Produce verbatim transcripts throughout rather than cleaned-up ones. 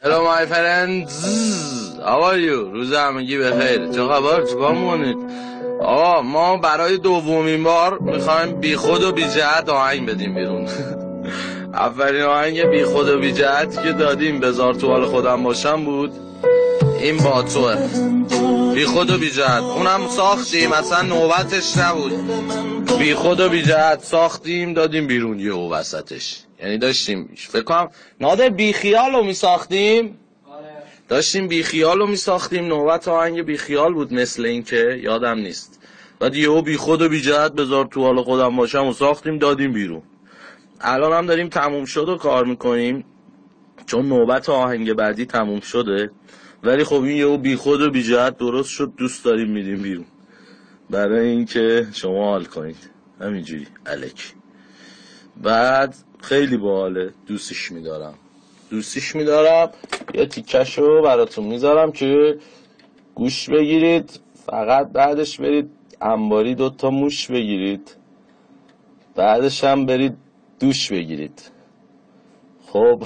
Hello my friends, how are you? روز همگی بخیر. چه خبر؟ چیکار می‌کنید؟ آقا ما برای دومین بار میخوایم بی خود و بی جهت آهنگ بدیم بیرون. اولین آهنگ بی خود و بی جهت که دادیم بذار تو حال خودم باشم بود. این با توه. بی خود و بی جهت. اونم ساختیم، اصلا نوبتش نبود. بی خود و بی جهت ساختیم دادیم بیرون یهو وسطش. یعنی داشتیم فکر کنم نادر بی خیال رو می ساختیم. داشتیم بی خیال رو می ساختیم، نوبت آهنگ بی خیال بود مثل این که یادم نیست. بعد یهو بی خود و بی جهت بذار تو حال خودم باشم و ساختیم دادیم بیرون. الان هم داریم تموم شد و کار میکنیم چون نوبت آهنگ بعدی تموم شده. ولی خب این یهو بی خود و بی جهت درست شد، دوست داریم میدیم بیرون برای اینکه شما حال کنید همینجوری الکی. بعد خیلی باحاله، دوستش میدارم دوستش میدارم یه تیکشو براتون میذارم که گوش بگیرید. فقط بعدش برید انباری دوتا موش بگیرید، بعدش هم برید دوش بگیرید. خب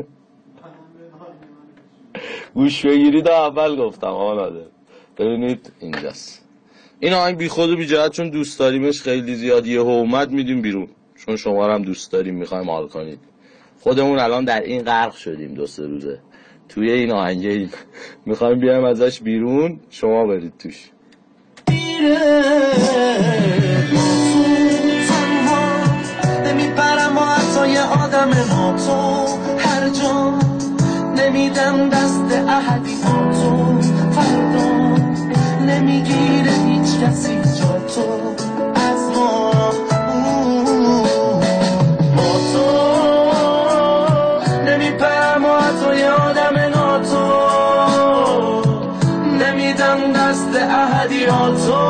گوش بگیرید اول گفتم آقا ناده. ببینید اینجاست این آهنگ بی خود و بی جهت، چون دوست داریمش خیلی زیادیه و اومد میدیم بیرون چون شما رو هم دوست داریم میخوایم حال کنید. خودمون الان در این غرق شدیم دو سه روزه توی این آهنگه ایم. میخوایم بیایم ازش بیرون، شما برید توش. نمیبرم و حتی یه آدم ناتو هر جا نمیدم دست احدی با تو فردا نمیگیره هیچ کسی جا تو از ما با تو نمیبرم و حتی یه آدم ناتو نمیدم دست احدی با تو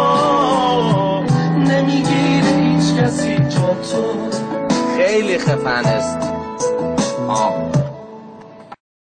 نمیگیره هیچ کسی جا تو. خیلی خفن است. آه